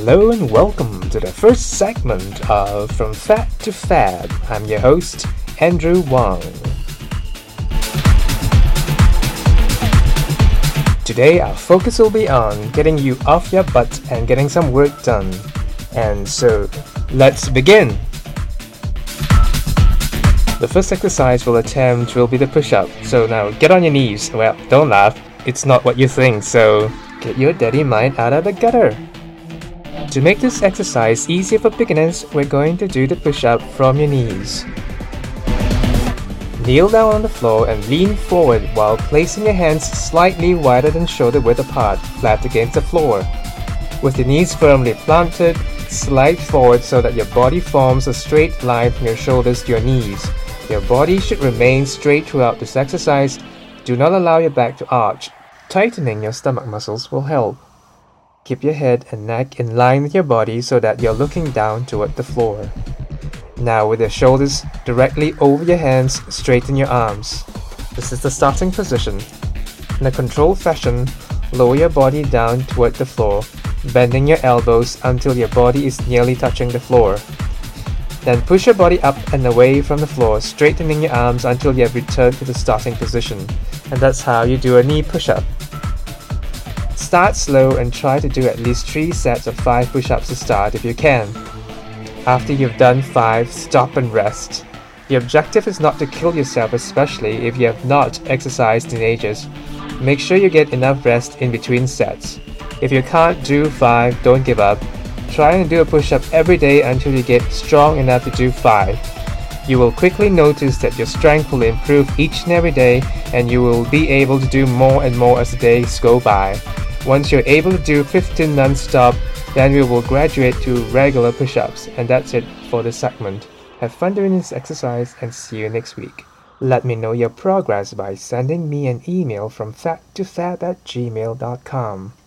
Hello and welcome to the first segment of From Fat to Fab. I'm your host, Andrew Wong. Today our focus will be on getting you off your butt and getting some work done. And so, let's begin! The first exercise we'll attempt will be the push-up. So now get on your knees. Well, don't laugh. It's not what you think, so get your daddy mind out of the gutter. To make this exercise easier for beginners, we're going to do the push-up from your knees. Kneel down on the floor and lean forward while placing your hands slightly wider than shoulder width apart, flat against the floor. With your knees firmly planted, slide forward so that your body forms a straight line from your shoulders to your knees. Your body should remain straight throughout this exercise. Do not allow your back to arch. Tightening your stomach muscles will help. Keep your head and neck in line with your body so that you're looking down toward the floor. Now with your shoulders directly over your hands, straighten your arms. This is the starting position. In a controlled fashion, lower your body down toward the floor, bending your elbows until your body is nearly touching the floor. Then push your body up and away from the floor, straightening your arms until you have returned to the starting position. And that's how you do a knee push-up. Start slow and try to do at least 3 sets of 5 push-ups to start if you can. After you've done 5, stop and rest. The objective is not to kill yourself, especially if you have not exercised in ages. Make sure you get enough rest in between sets. If you can't do 5, don't give up. Try and do a push-up every day until you get strong enough to do 5. You will quickly notice that your strength will improve each and every day, and you will be able to do more and more as the days go by. Once you're able to do 15 non-stop, then we will graduate to regular push-ups. And that's it for this segment. Have fun doing this exercise and see you next week. Let me know your progress by sending me an email from fattofab@gmail.com.